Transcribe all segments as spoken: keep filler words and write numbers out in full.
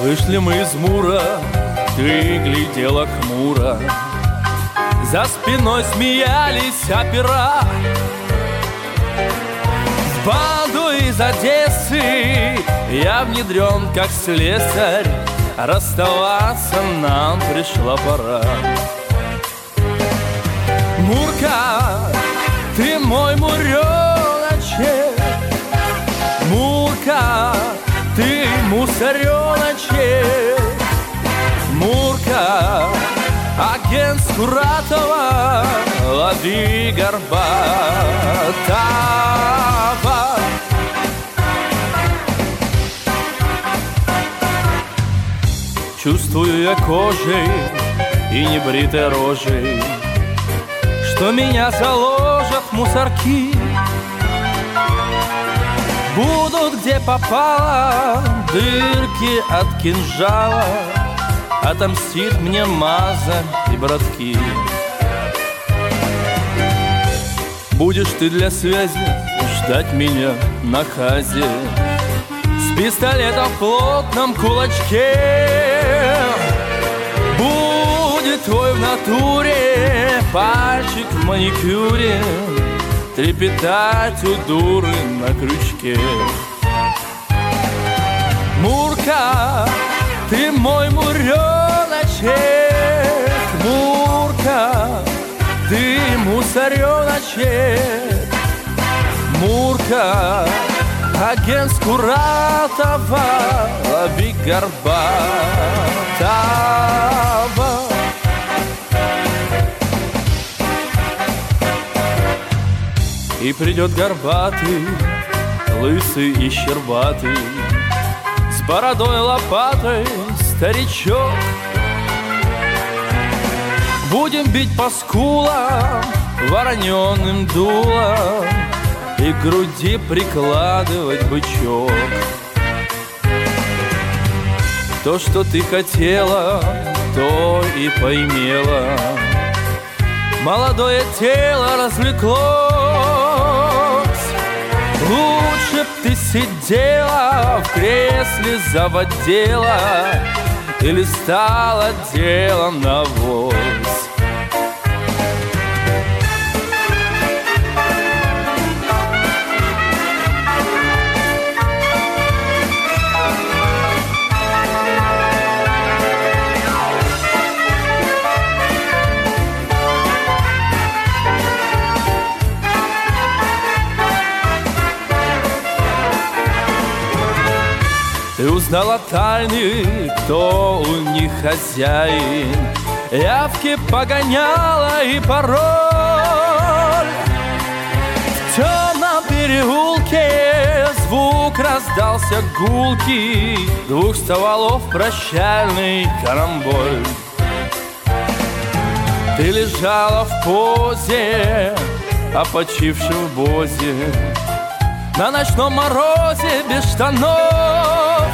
Вышли мы из Мура, ты глядела хмуро. За спиной смеялись опера. В банду из Одессы я внедрен как слесарь. Расставаться нам пришла пора. Мурка, ты мой муреночек. Мурка, ты мусореночек. Мурка, агент Скуратова, лови Горбатова. Чувствую я кожей и небритой рожей, что меня заложат в мусорки. Будут где попало дырки от кинжала, отомстит мне Маза и братки. Будешь ты для связи ждать меня на хазе с пистолетом в плотном кулачке. Будет твой в натуре пальчик в маникюре трепетать у дуры на крючке. Мурка, ты мой муреночек. Мурка, ты мусореночек. Мурка, агент Скуратова, лови Горбатова. И придет горбатый, лысый и щербатый, с бородой лопатой старичок. Будем бить по скулам вороненым дулом и к груди прикладывать бычок. То, что ты хотела, то и поимела. Молодое тело развлеклось. Лучше б ты сидела в кресле заводила или стала делом навоз. Ты узнала тайны, кто у них хозяин, явки погоняла и пароль. В темном переулке звук раздался гулкий, двух стволов прощальный карамболь. Ты лежала в позе, опочивши в бозе, на ночном морозе без штанов.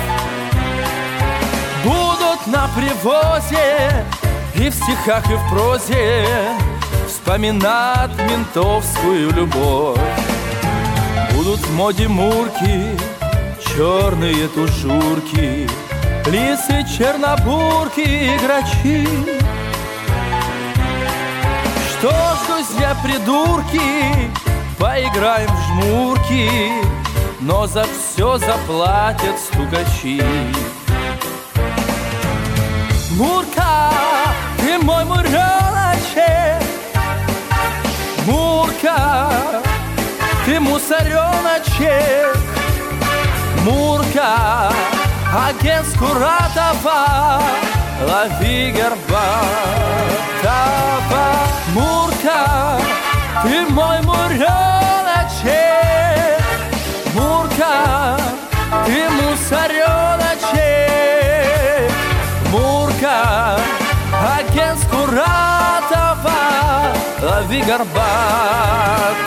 Будут на привозе и в стихах, и в прозе вспоминать ментовскую любовь. Будут в моде мурки, черные тужурки, лисы, чернобурки и грачи. Что ж, друзья, придурки, поиграем в жмурки, но за все заплатят стукачи. Мурка, ты мой муреночек. Мурка, ты мусореночек. Мурка, агент Скуратова, лови Горбатова. Мурка, ты мой муреночек. Мурка, ты мусореночек. Мурка, агент Скуратова, лови Горбатова.